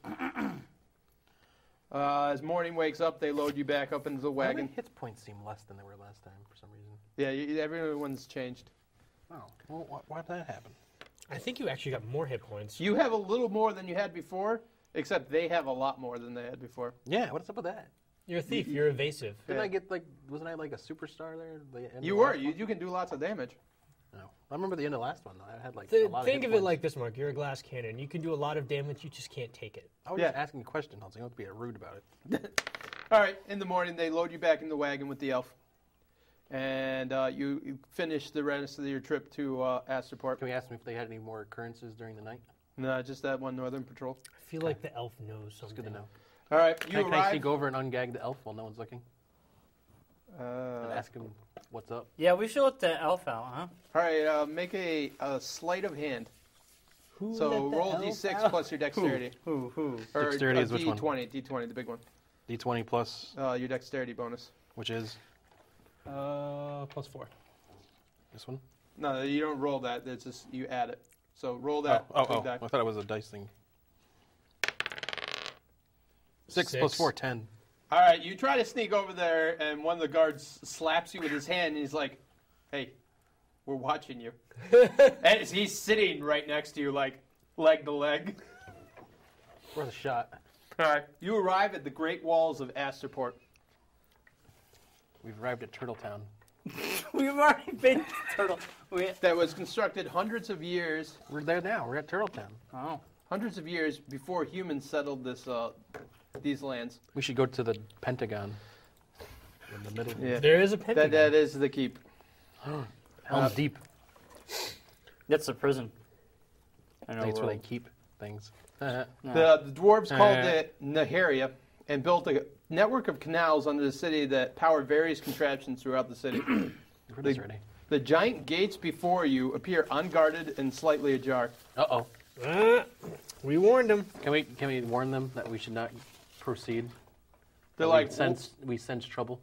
Uh, as morning wakes up, they load you back up into the Why do my wagon. hit points seem less than they were last time for some reason? Yeah, you, everyone's changed. Oh, well, why, why did that happen? I think you actually got more hit points. You have a little more than you had before, except they have a lot more than they had before. Yeah, what's up with that? You're a thief. You're evasive. Didn't Yeah. I get like, wasn't I like a superstar there? at the end of You the were. last You, one? you can do lots of damage. No, I remember the end of the last one. Though. I had like Th- a lot of think hit of it points. like this, Mark. You're a glass cannon. You can do a lot of damage. You just can't take it. I was Yeah. just asking a question, Hudson. You don't have to be rude about it. All right. In the morning, they load you back in the wagon with the elf, and uh, you, you finish the rest of your trip to uh, Astroport. Can we ask them if they had any more occurrences during the night? No, just that one northern patrol. I feel like the elf knows It's something. good to know. All right. Can, You I, can I arrive. sneak over and ungag the elf while no one's looking and Uh, ask him what's up? Yeah, we should let the elf out, huh? all right. Uh, make a, a sleight of hand. Who So let the roll a elf d six out? plus your dexterity. Who? Who? Or Dexterity a is which one? d twenty. d twenty, the big one. D twenty plus, Uh, your dexterity bonus. which is Uh, plus four. this one? No, you don't roll that. It's just you add it. So roll that. oh, oh, big oh. die. I thought it was a dice thing. Six, plus Six. four, ten. All right, you try to sneak over there, and one of the guards slaps you with his hand, and he's like, "Hey, we're watching you." And he's sitting right next to you, like leg to leg. Worth a shot. All right, you arrive at the Great Walls of Astroport. We've arrived at Turtletown. We've already been to Turtle. We, that was constructed hundreds of years, We're there now. We're at Turtletown. oh. hundreds of years before humans settled this, uh, these lands. We should go to the Pentagon. In the middle. Yeah, There is a that pentagon. that is the keep. Helm's Deep. That's the prison. I know That's where we're- they keep things. The, the dwarves called it Naharia and built a network of canals under the city that powered various contraptions throughout the city. You've heard this the, already. the giant gates before you appear unguarded and slightly ajar. Uh-oh. Ah, we warned him. Can we can we warn them that we should not proceed? They're That like, we sense we sense trouble.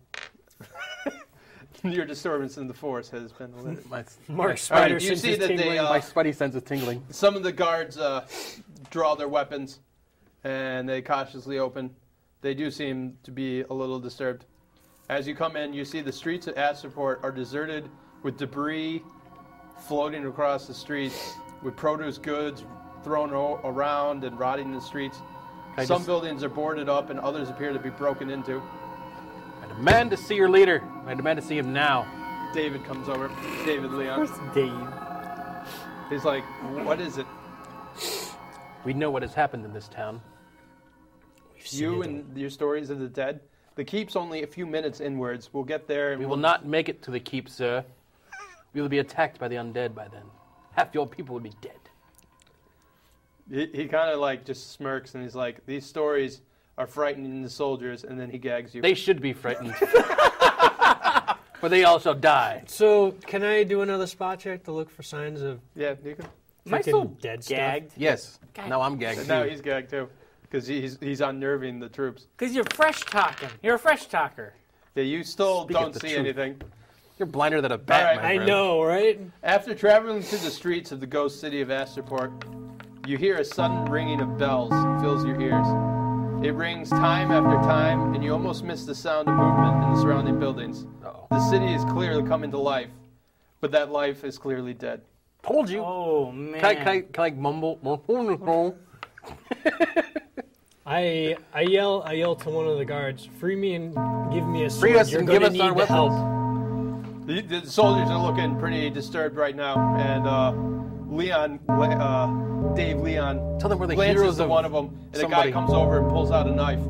your disturbance in the force has been limited. My, Mark All Spider right, you senses see that they, tingling. uh, my spidey sense is tingling. Some of the guards uh, draw their weapons and they cautiously open. They do seem to be a little disturbed. As you come in, you see the streets at Astroport are deserted with debris floating across the streets, with produce goods thrown o- around and rotting in the streets. I Some just- buildings are boarded up and others appear to be broken into. I demand to see your leader. I demand to see him now. David comes over. David Leon. Where's Dave? He's like, what is it? We know what has happened in this town. You and your stories of the dead? The keep's only a few minutes inwards. We'll get there. And We we'll will not make it to the keep, sir. We will be attacked by the undead by then. Half your people will be dead. He, he kind of like just smirks and he's like, these stories are frightening the soldiers, and then he gags you. They should be frightened. For they all shall die. So, can I do another spot check to look for signs of yeah, you can. Am I freaking still dead stuff? gagged? Yes. God. Now I'm gagged. No, too. he's gagged too, because he's he's unnerving the troops. Because you're fresh talking. You're a fresh talker. Yeah, you still Speak don't of the see truth. anything. You're blinder than a bat, All right, my I friend. know, right? After traveling through the streets of the ghost city of Astroport, you hear a sudden ringing of bells fills your ears. It rings time after time, and you almost miss the sound of movement in the surrounding buildings. Uh-oh. The city is clearly coming to life, but that life is clearly dead. Told you. Oh, man. Can I, can I, can I like mumble? I I yell I yell to one of the guards, free me and give me a sword. Free us You're and gonna give us need our the help. weapons. The, the soldiers are looking pretty disturbed right now, and uh, Leon, uh, Dave Leon, Tell them we're the glances heroes to of one of them, and somebody. the guy comes over and pulls out a knife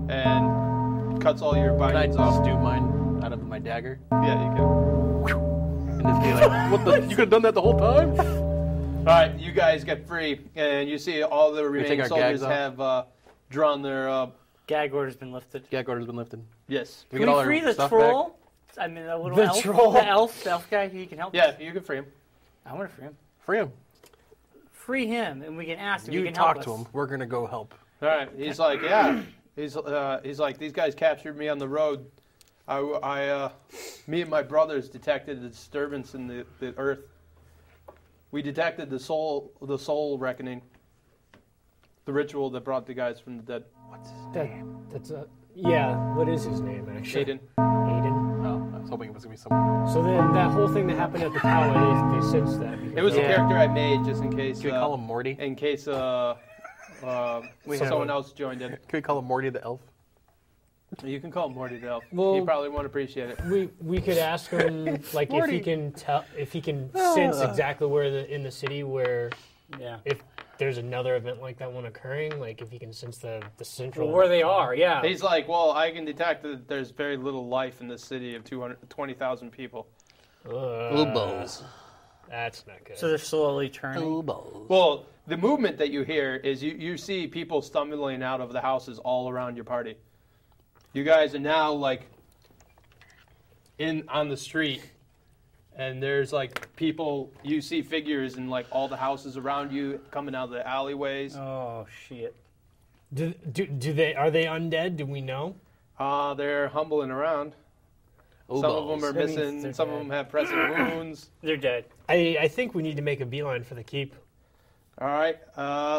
and cuts all your Can I bindings just off. do mine out of my dagger? Yeah, you can. And just be like, what the? You could have done that the whole time? All right, you guys get free, and you see all the take remaining our soldiers gags off? have uh, drawn their. Uh, Gag order's been lifted. Gag order's been lifted. yes. We Can get all we our free the stuff troll? I mean, the little The elf. troll? The elf, the elf guy. He can help. Yeah, us. you can free him. I want to free him. back? Free him. Free him, and we can ask him. he You can talk help to us. him. We're gonna go help. All right, he's like, yeah. He's uh, he's like, these guys captured me on the road. I, I uh, me and my brothers detected a disturbance in the, the earth. We detected the soul the soul reckoning, the ritual that brought the guys from the dead. What's his That, name? that's a yeah. What is his name actually? Aiden. Aiden. Oh, I was hoping it was gonna be someone. So then that whole thing that happened at the tower, they, they sensed that. because It was of- a character I made just in case. Can we uh, call him Morty? In case uh, uh, We have someone a- else joined in. Can we call him Morty the elf? You can call him Morty the elf. Well- he probably won't appreciate it. We we could ask him like if Morty. he can tell if he can sense exactly where the in the city where Yeah. if there's another event like that one occurring, like if he can sense the the central Well, where they are, yeah. He's like, well, I can detect that there's very little life in this city of two hundred twenty thousand people. Uh, That's not good. So they're slowly turning. Well, the movement that you hear is you, you see people stumbling out of the houses all around your party. You guys are now like in on the street, and there's like people. You see figures in like all the houses around you coming out of the alleyways. Oh shit. do, do do they are they undead? Do we know? Uh, they're humbling around. Some of them are That means missing. they're Some of dead. them have pressing wounds. They're dead. I I think we need to make a beeline for the keep. All right. Uh,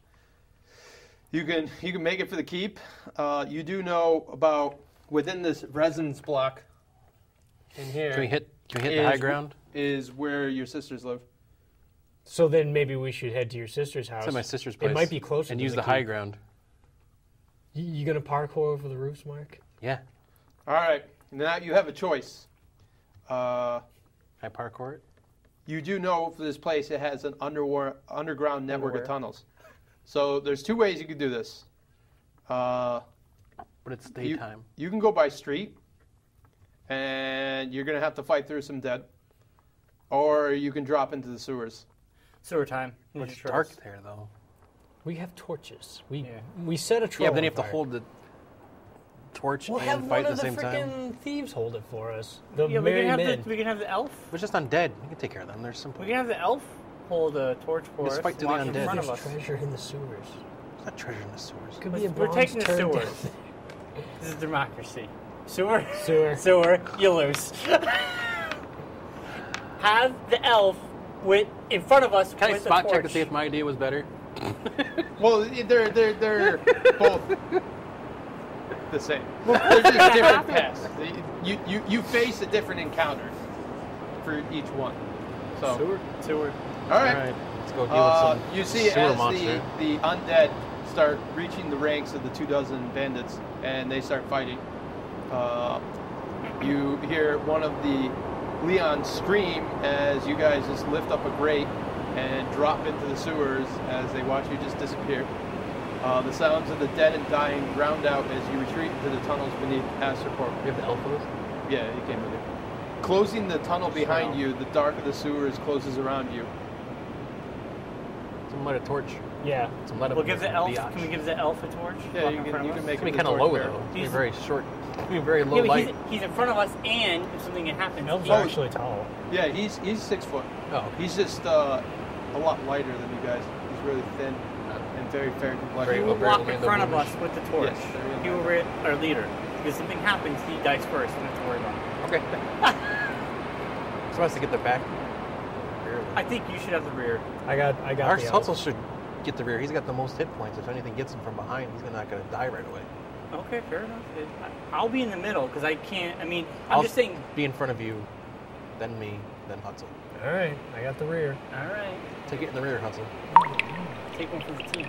you can you can make it for the keep. Uh, you do know about within this residence block in here Can we hit? Can we hit the high is- ground? is where your sisters live. So then maybe we should head to your sister's house. It's at my sister's place. It might be closer. And than use the high keep. ground. You, you gonna parkour over the roofs, Mark? Yeah. All right. Now you have a choice. Uh, I parkour it. you do know for this place it has an underwar- underground network Underwear. of tunnels. So there's two ways you could do this. Uh, But it's you, daytime. you can go by street, and you're going to have to fight through some dead. Or you can drop into the sewers. Sewer time. It's Just dark trust. there, though. We have torches. We Yeah. we set a troll. Yeah, but then you on have to fire. hold the torch We'll and have fight one at of the the same time. freaking thieves hold it for us. The Yeah, we merry can have men. the we can have the elf. We're just undead. We can take care of them. They're simple. We can have the elf hold the torch for Just us. fight through the walk in undead. front of There's us. treasure in the sewers. There's not treasure in the sewers. Could be a We're bronze taking the turd sewer. down This is democracy. Sewer. Sewer. Sewer. You lose. Have the elf with in front of us. Can I with the spot check to torch. see if my idea was better? Well, they're, they're, they're both the same. They're just different paths. You, you, you face a different encounter for each one. So, Sewer. Sewer. all right. All right, let's go deal Uh, with some you see sewer as monster. the, the undead start reaching the ranks of the two dozen bandits and they start fighting. Uh, you hear one of the Leons scream as you guys just lift up a grate and drop into the sewers as they watch you just disappear. Uh, the sounds of the dead and dying drowned out as you retreat into the tunnels beneath Astroport. You have the elf with us? Yeah, he came with you. Closing the tunnel behind you, the dark of the sewers closes around you. Some light a torch. Yeah. Some light up We'll give the elf. biatch. Can we give the elf a torch? Yeah, Walk you in can, front you of can us? make It's gonna him be the kind of torch low bearer. though. It's gonna be He's- very short. It's gonna be very low Yeah, but light. he's, he's in front of us, and if something happens, Elves he- are actually tall. Yeah, he's he's six foot. Oh, okay. He's just uh, a lot lighter than you guys. He's really thin and very fair he complexion. will Very walk in Orlando front of Bloom-ish. us with the torch. Yes, very He will be our leader. If something happens, he dies first. We don't have to worry about it. Okay. So has to get the back. Rear. I think you should have the rear. I got. I got. Our the Hutzel elf. should get the rear. He's got the most hit points. If anything gets him from behind, he's not gonna die right away. Okay, fair enough. It- I- I'll be in the middle because I can't. I mean, I'm I'll just saying. Be in front of you, then me, then Hutzel. All right. I got the rear. All right, Take it in the rear, Hutzel. take one for the team.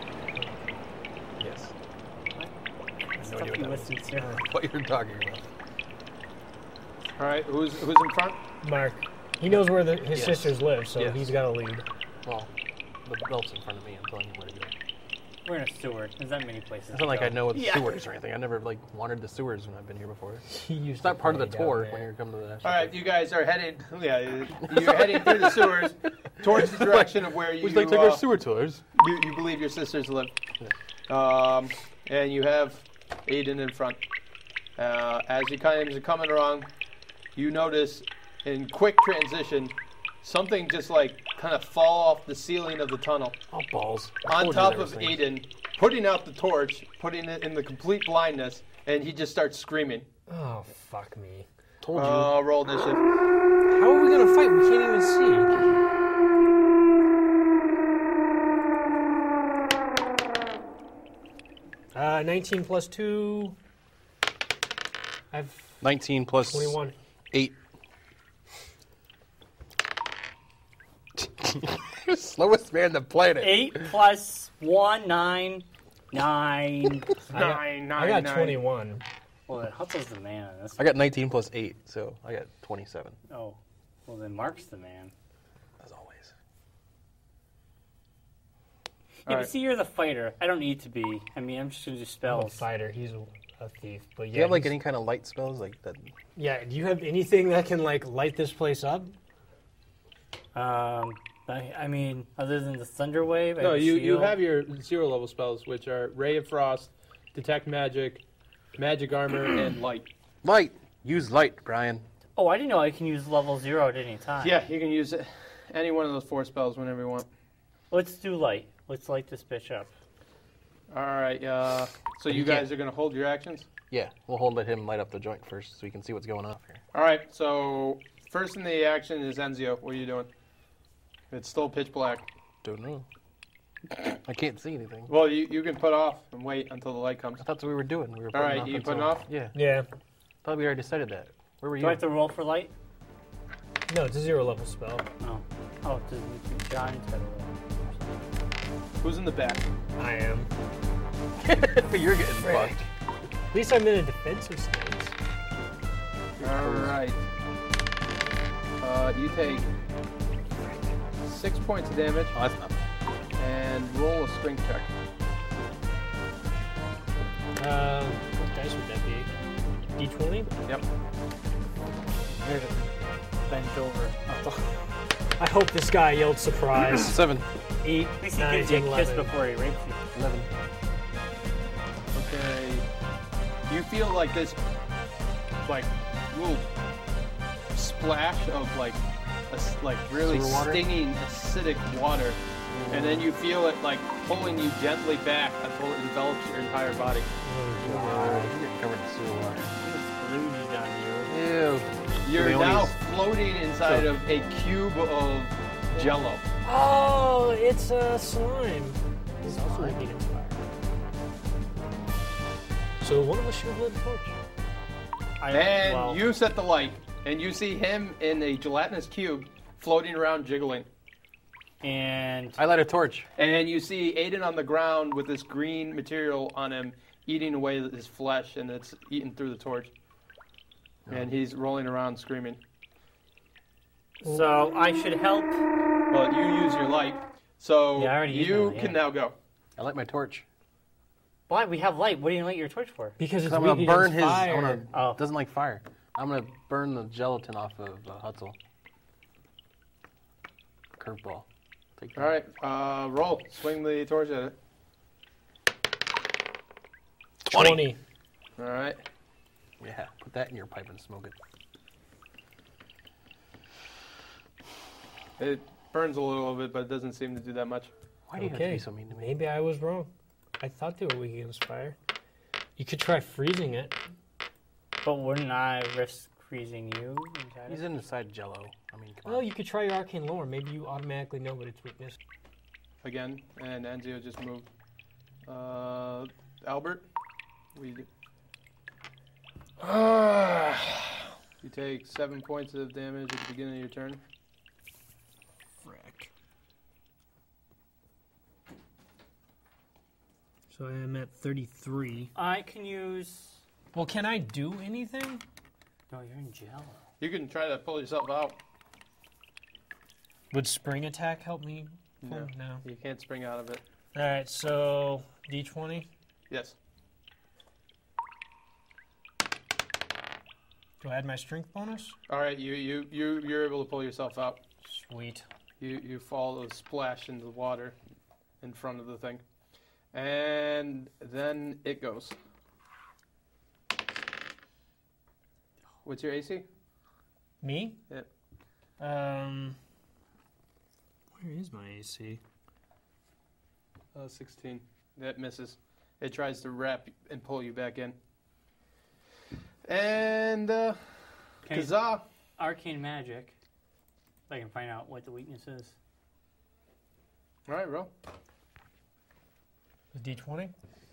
Yes. That's No tough idea you what that listen to. What you're talking about. All right, who's who's in front? Mark. He knows where the, his Yes. sisters live, so Yes. he's got a lead. Well, the belt's in front of me. I'm telling you where to go. We're in a sewer. There's not many places. It's to not like go. I know the Yeah. sewers or anything. I never like wandered the sewers when I've been here before. He used It's not to part of the play down tour there. when you come to the. All right, you guys are heading. Yeah, you're heading through the sewers towards the direction of where you. Would you like to take uh, our sewer tours? you, you believe your sisters live. Um, and you have Aiden in front. Uh, as you kind of coming along, you notice in quick transition something just like kind of fall off the ceiling of the tunnel Oh balls! I on told you top there of was things. Aiden, putting out the torch, putting it in the complete blindness, and he just starts screaming. Oh, fuck me. Told you. Uh, roll initiative. How are we going to fight? We can't even see. Uh, nineteen plus two. I've Nineteen plus twenty-one. eight. Slowest man on the planet. Eight plus one, nine, nine. Nine, nine, I got nine. twenty-one. Well, then Hutzel's the man on this. I got nineteen plus eight, so I got twenty-seven. Oh, well then Mark's the man. As always. Yeah, Alright. but see, you're the fighter. I don't need to be. I mean, I'm just gonna do I'm a spells. fighter. He's a, a thief. But yeah, Do you have like he's- any kind of light spells like that? Yeah. Do you have anything that can like light this place up? Um, I, I mean, other than the thunder wave. I No, have you, you shield. have your zero level spells, which are Ray of Frost, Detect Magic, Magic Armor, and Light. Light. Use light, Brian. Oh, I didn't know I can use level zero at any time. Yeah, you can use any one of those four spells whenever you want. Let's do light. Let's light this bitch up. All right, uh, so you you guys can't- are going to hold your actions? Yeah, we'll hold let him light up the joint first, so we can see what's going on here. All right, so first in the action is Enzio. What are you doing? It's still pitch black. Don't know. I can't see anything. Well, you, you can put off and wait until the light comes. I thought that's what we were doing. We were All putting right, off you until- putting off? Yeah. Yeah. Thought we already decided that. Where were Do you? I have to roll for light? No, it's a zero level spell. Oh. Oh, does Johnny's got to roll. Who's in the back? I am. You're getting Frick. fucked. At least I'm in a defensive stance. All right. Uh, you take six points of damage Oh, that's not bad. and roll a strength check. Uh, what dice would that be? D twenty? Yep. You're just bent over. I hope this guy yelled surprise. Seven. Eight, At least he nine, gives you a kiss eleven. before he rapes you. Eleven. Okay. You feel like this, like, little splash of like, a s like really Sewer water? stinging acidic water, and then you feel it like pulling you gently back until it envelops your entire body. Wow, you're getting covered in sewer water. Splooged on you. Ew. You're Leone's- now floating inside of a cube of jello. Oh, it's a slime. He's also looking at fire. So one of us should have lit a torch. I, And well, you set the light, and you see him in a gelatinous cube floating around jiggling. and I light a torch. And you see Aiden on the ground with this green material on him, eating away his flesh, and it's eaten through the torch. And he's rolling around screaming. so I should help. But you use your light, so Yeah, I already used you my light, can yeah. now go. I light my torch. Why? We have light. What do you light your torch for? Because it's I'm gonna weak burn against his. fire. I'm gonna, Oh. Doesn't like fire. I'm gonna burn the gelatin off of uh, Hutzel. Curveball. Take that. All right, uh, roll. Swing the torch at it. twenty. All right. Yeah. Put that in your pipe and smoke it. It burns a little bit, but it doesn't seem to do that much. Why do you have to Okay, be so mean to me? maybe I was wrong. I thought they were weak against fire. You could try freezing it. But wouldn't I risk freezing you? inside He's it? inside Jello. I mean, come Well, on. you could try your arcane lore. Maybe you automatically know what its weakness. Again, and Enzio just moved. Uh, Albert, we. You take seven points of damage at the beginning of your turn. Frick. So I am at thirty-three. I can use. Well, can I do anything? No, you're in Jello. You can try to pull yourself out. Would spring attack help me? No, No. you can't spring out of it. All right, so D twenty. Yes. Do I add my strength bonus? All right, you you you you're able to pull yourself out. Sweet. You you fall a splash into the water in front of the thing, and then it goes. What's your A C? Me? Yep. Um. Where is my A C? Uh, sixteen. That misses. It tries to wrap and pull you back in. And uh, Okay. Kazaa. Arcane magic. I can find out what the weakness is. All right, roll. D twenty?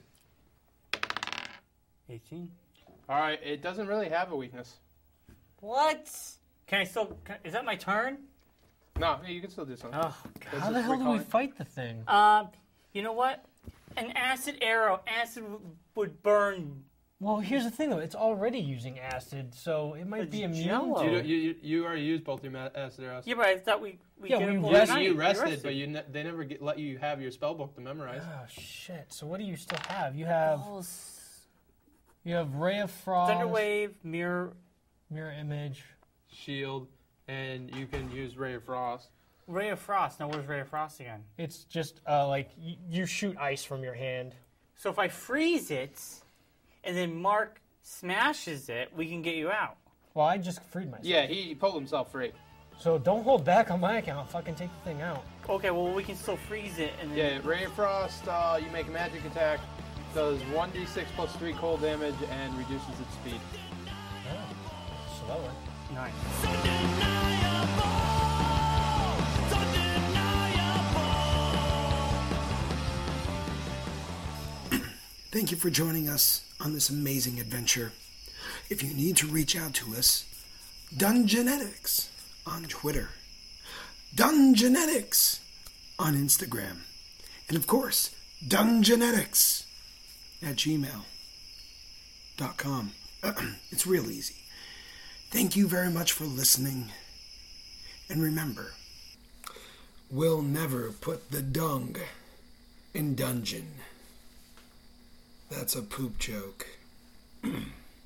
eighteen. All right, it doesn't really have a weakness. What? Can I still? Can, is that my turn? No, you can still do something. Oh, That's How the just hell do we recalling. fight the thing? Um, you know what? An acid arrow. Acid w- would burn. Well, here's the thing, though. It's already using acid, so it might It's be immune Jell-O. to You, it. don't- you, you, you already used both your ma- acid arrows. Yeah, but I thought we we Yeah, did we it rest- overnight. You We rested, but you ne- they never get, let you have your spell book to memorize. Oh, shit. So what do you still have? You have Balls. you have Ray of Frost, Thunderwave, mirror, Mirror Image. Shield, and you can use Ray of Frost. Ray of Frost. Now where's Ray of Frost again? It's just uh, like y- you shoot ice from your hand. So if I freeze it, and then Mark smashes it, we can get you out. Well, I just freed myself. Yeah, he pulled himself free. So don't hold back on my account. Fucking take the thing out. Okay, well we can still freeze it, and then Yeah, Ray of Frost, uh, you make a magic attack, does one d six plus three cold damage, and reduces its speed. Oh, slower. nice. Thank you for joining us on this amazing adventure. If you need to reach out to us, Dungenetics on Twitter, Dungenetics on Instagram, and of course, Dungenetics at gmail dot com. It's real easy. Thank you very much for listening, And remember, we'll never put the dung in dungeon. That's a poop joke.